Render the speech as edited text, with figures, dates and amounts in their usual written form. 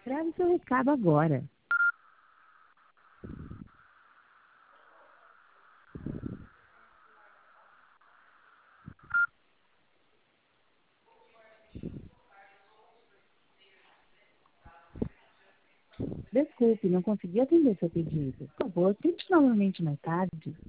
Grave seu recado agora. Desculpe, não consegui atender seu pedido. Por favor, tente novamente mais tarde.